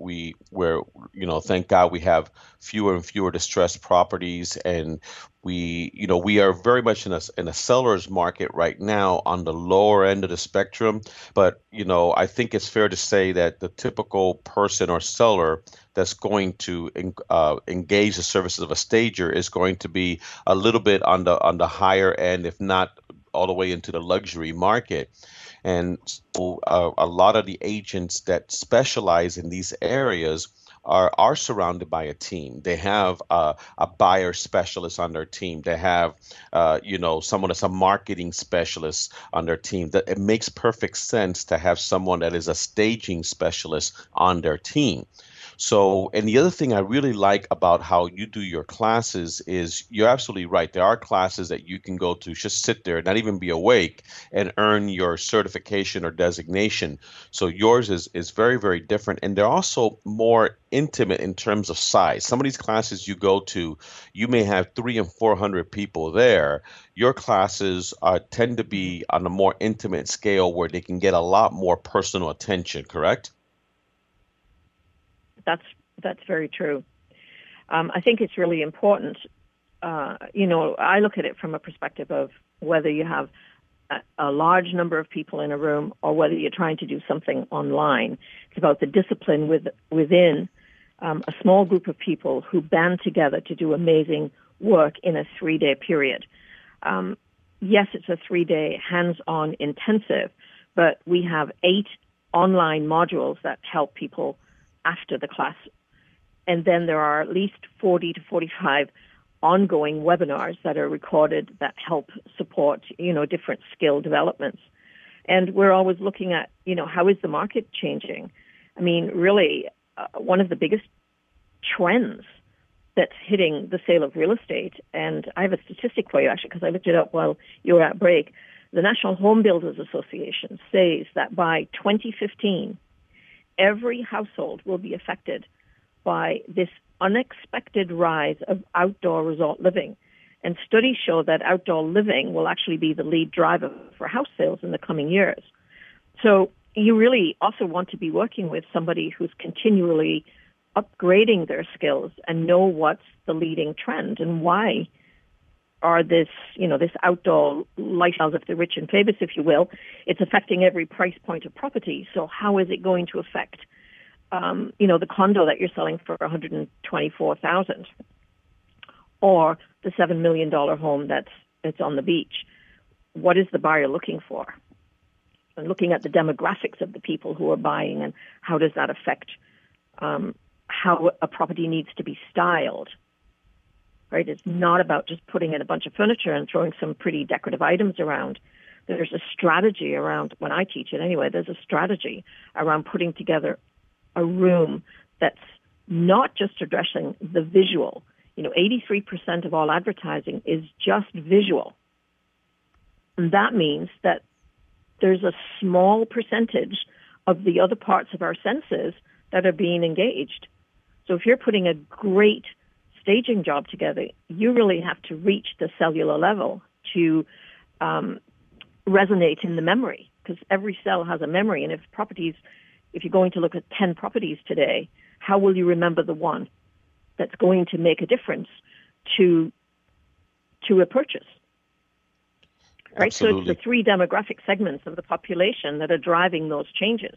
Thank God we have fewer and fewer distressed properties, and we are very much in a seller's market right now on the lower end of the spectrum. But, I think it's fair to say that the typical person or seller that's going to engage the services of a stager is going to be a little bit on the higher end, if not all the way into the luxury market. And so a lot of the agents that specialize in these areas are surrounded by a team. They have a buyer specialist on their team. They have someone that's a marketing specialist on their team. That it makes perfect sense to have someone that is a staging specialist on their team. So, and the other thing I really like about how you do your classes is you're absolutely right. There are classes that you can go to, just sit there, not even be awake, and earn your certification or designation. So yours is very, very different. And they're also more intimate in terms of size. Some of these classes you go to, you may have 300 and 400 people there. Your classes tend to be on a more intimate scale where they can get a lot more personal attention, correct? That's very true. I think it's really important. I look at it from a perspective of whether you have a large number of people in a room or whether you're trying to do something online. It's about the discipline within a small group of people who band together to do amazing work in a 3-day period. Yes, it's a 3-day hands-on intensive, but we have 8 online modules that help people after the class. And then there are at least 40 to 45 ongoing webinars that are recorded that help support, different skill developments. And we're always looking at, how is the market changing? I mean, really, one of the biggest trends that's hitting the sale of real estate, and I have a statistic for you, actually, because I looked it up while you were at break. The National Home Builders Association says that by 2015, every household will be affected by this unexpected rise of outdoor resort living. And studies show that outdoor living will actually be the lead driver for house sales in the coming years. So you really also want to be working with somebody who's continually upgrading their skills and know what's the leading trend and why are this outdoor lifestyles of the rich and famous, if you will. It's affecting every price point of property. So how is it going to affect, the condo that you're selling for $124,000 or the $7 million home that's on the beach? What is the buyer looking for? And looking at the demographics of the people who are buying and how does that affect how a property needs to be styled. Right? It's not about just putting in a bunch of furniture and throwing some pretty decorative items around. There's a strategy around, when I teach it anyway, there's a strategy around putting together a room that's not just addressing the visual. 83% of all advertising is just visual. And that means that there's a small percentage of the other parts of our senses that are being engaged. So if you're putting a great staging job together, you really have to reach the cellular level to resonate in the memory, because every cell has a memory. And if you're going to look at 10 properties today, how will you remember the one that's going to make a difference to a purchase? Right? Absolutely. So it's the 3 demographic segments of the population that are driving those changes.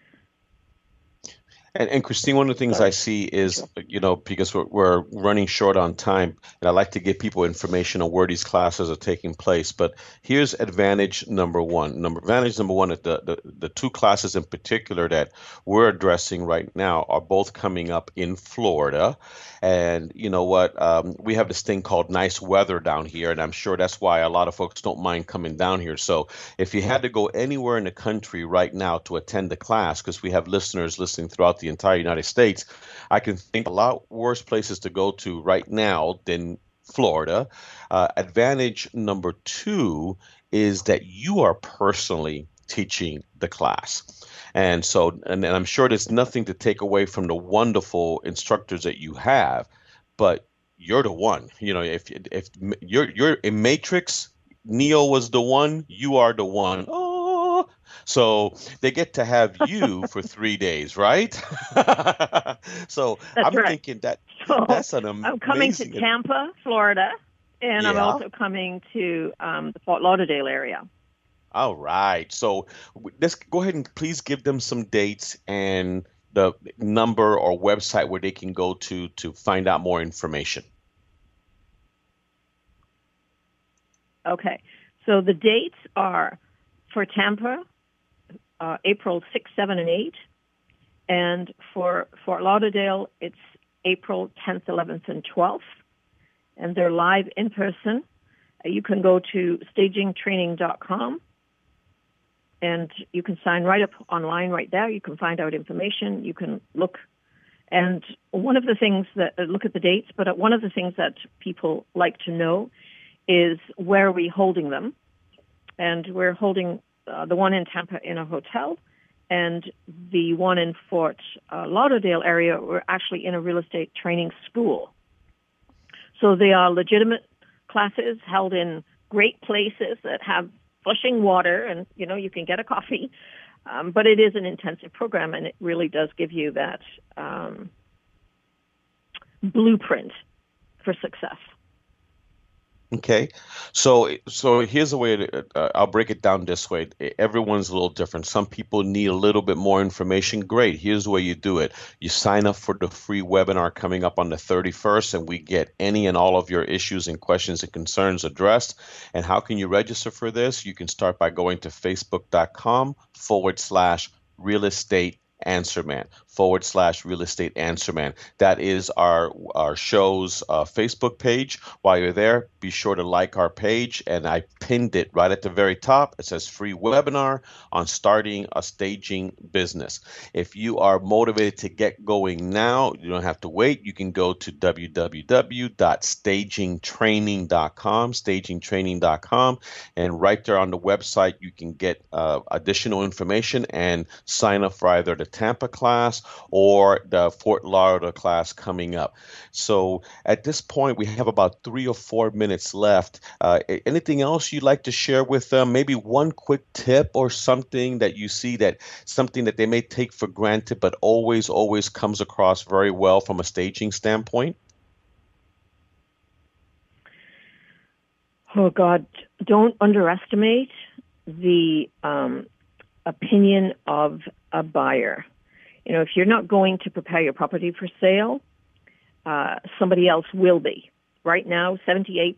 And Christine, one of the things I see is, because we're running short on time, and I like to give people information on where these classes are taking place. But here's advantage number one. Advantage number one, the 2 classes in particular that we're addressing right now are both coming up in Florida. And you know what? We have this thing called nice weather down here, and I'm sure that's why a lot of folks don't mind coming down here. So if you had to go anywhere in the country right now to attend the class, because we have listeners listening throughout the entire United States, I can think a lot worse places to go to right now than Florida. Advantage number 2 is that you are personally teaching the class. And so, and I'm sure there's nothing to take away from the wonderful instructors that you have, but you're the one. If you're in Matrix, Neo was the one, you are the one. Oh, so they get to have you for 3 days, right? So That's I'm right. thinking So that's an amazing. I'm coming to Tampa, Florida, and I'm Yeah. also coming to the Fort Lauderdale area. All right. So let's go ahead and please give them some dates and the number or website where they can go to find out more information. Okay. So the dates are for Tampa, April 6, 7, and 8, And for Fort Lauderdale, it's April 10th, 11th, and 12th. And they're live in person. You can go to stagingtraining.com and you can sign right up online right there. You can find out information. You can look. And one of the things that, look at the dates, but one of the things that people like to know is where are we holding them. And we're holding the one in Tampa in a hotel, and the one in Fort Lauderdale area, we're actually in a real estate training school. So they are legitimate classes held in great places that have flushing water, and, you can get a coffee. But it is an intensive program, and it really does give you that blueprint for success. Okay, so here's a way to, I'll break it down this way. Everyone's a little different. Some people need a little bit more information. Great. Here's the way you do it. You sign up for the free webinar coming up on the 31st, and we get any and all of your issues and questions and concerns addressed. And how can you register for this? You can start by going to facebook.com/real estate answerman /real estate answerman. That is our show's Facebook page. While you're there, be sure to like our page, and I pinned it right at the very top. It says free webinar on starting a staging business. If you are motivated to get going now, you don't have to wait. You can go to www.stagingtraining.com, and right there on the website you can get additional information and sign up for either the Tampa class or the Fort Lauderdale class coming up. So at this point, we have about 3 or 4 minutes left. Anything else you'd like to share with them? Maybe one quick tip or something that you see, that something that they may take for granted, but always comes across very well from a staging standpoint? Oh, God, don't underestimate the opinion of a buyer. If you're not going to prepare your property for sale, somebody else will be. Right now, 78%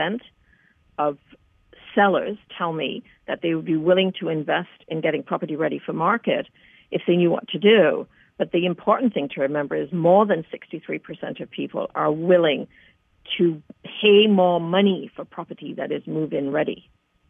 of sellers tell me that they would be willing to invest in getting property ready for market if they knew what to do. But the important thing to remember is more than 63% of people are willing to pay more money for property that is move-in ready.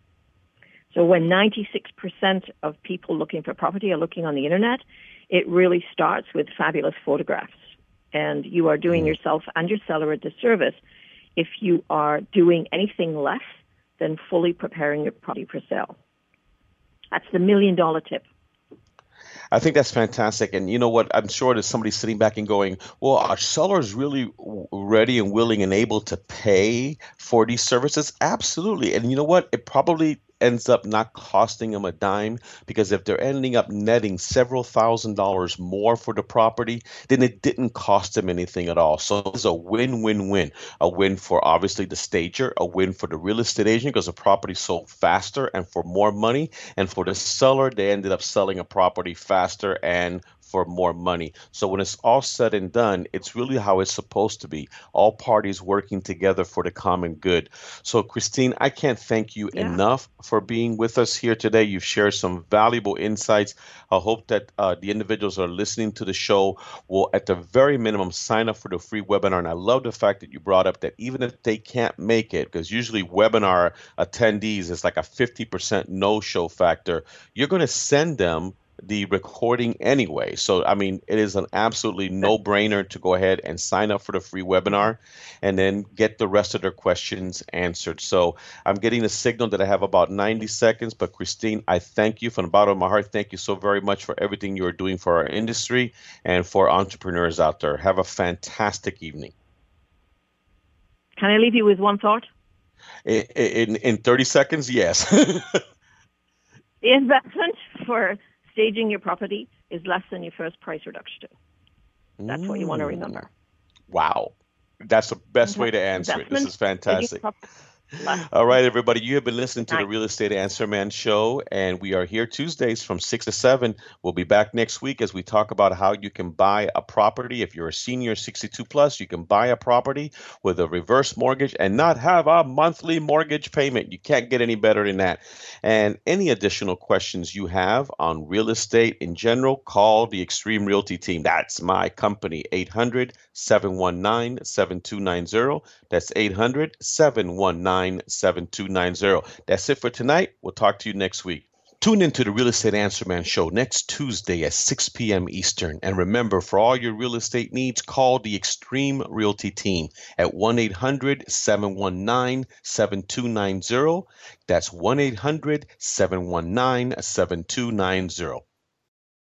So when 96% of people looking for property are looking on the internet, it really starts with fabulous photographs. And you are doing yourself and your seller a disservice if you are doing anything less than fully preparing your property for sale. That's the $1 million tip. I think that's fantastic. And you know what? I'm sure there's somebody sitting back and going, well, are sellers really ready and willing and able to pay for these services? Absolutely. And you know what? It probably ends up not costing them a dime, because if they're ending up netting several $1,000s more for the property, then it didn't cost them anything at all. So it's a win-win-win. A win for obviously the stager, a win for the real estate agent because the property sold faster and for more money, and for the seller, they ended up selling a property faster and for more money. So when it's all said and done, it's really how it's supposed to be. All parties working together for the common good. So Christine, I can't thank you enough for being with us here today. You've shared some valuable insights. I hope that the individuals that are listening to the show will, at the very minimum, sign up for the free webinar. And I love the fact that you brought up that even if they can't make it, because usually webinar attendees is like a 50% no-show factor, you're going to send them the recording anyway. So, I mean, it is an absolutely no-brainer to go ahead and sign up for the free webinar and then get the rest of their questions answered. So I'm getting a signal that I have about 90 seconds, but Christine, I thank you from the bottom of my heart. Thank you so very much for everything you are doing for our industry and for entrepreneurs out there. Have a fantastic evening. Can I leave you with one thought? In 30 seconds, yes. The investment for staging your property is less than your first price reduction. That's what you want to remember. Wow. That's the best way to answer it. This is fantastic. All right, everybody. You have been listening to the Night. Real Estate Answer Man show, and we are here Tuesdays from 6 to 7. We'll be back next week as we talk about how you can buy a property. If you're a senior 62 plus, you can buy a property with a reverse mortgage and not have a monthly mortgage payment. You can't get any better than that. And any additional questions you have on real estate in general, call the Extreme Realty team. That's my company, 800-719-7290. That's 800-719-7290. That's it for tonight. We'll talk to you next week. Tune into the Real Estate Answer Man show next Tuesday at 6 p.m. Eastern. And remember, for all your real estate needs, call the Extreme Realty team at 1-800-719-7290. That's 1-800-719-7290.